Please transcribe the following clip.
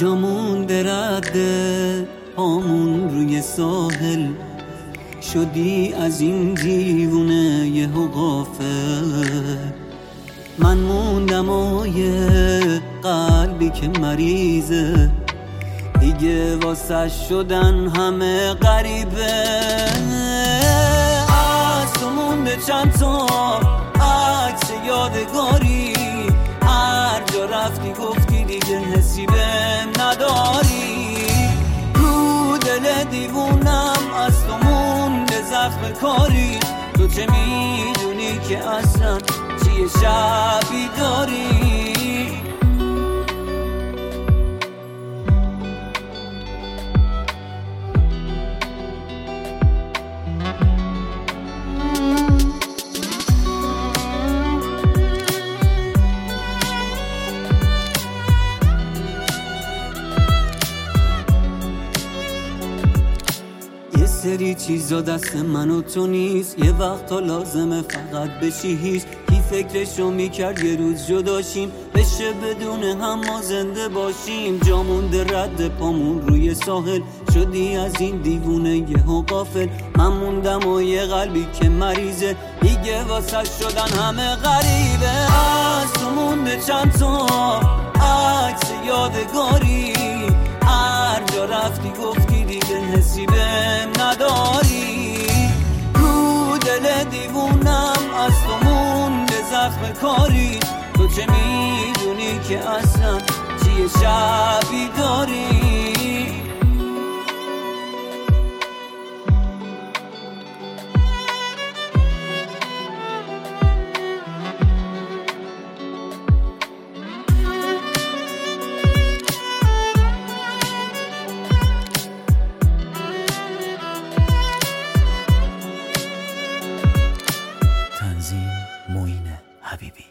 جامون رده پامون روی ساحل، شدی از این دیوونه یهو غافل. من موندم و یه قلبی که مریضه، دیگه واسه شدن همه غریبه. از تو مونده چند تا عکس یادگاری، هر جا رفتی گفتی دیگه حسی بهم نداری. رو دل دیوونم از تو مونده زخم کاری، تو چه میدونی که اصلا چیه شبی داری. یه سری چیزا دست من و تو نیست، یه وقتا لازمه فقط بشی هیچ. کی فکرشو میکرد یه روز جداشیم، بشه بدون هم ما زنده باشیم. جا مونده رد پامون روی ساحل، شدی از این دیوونه یهو غافل. من موندم و یه قلبی که مریضه، دیگه واسه شدن همه غریبه. از تو مونده چند تا عکس یادگاری، هر جا رفتی گفتی دیگه حسی بهم نداری. رو دل دیوونم از تو مونده زخم کاری، تو چه میدونی که اصلا چیه شبی داری. معین حبیبی.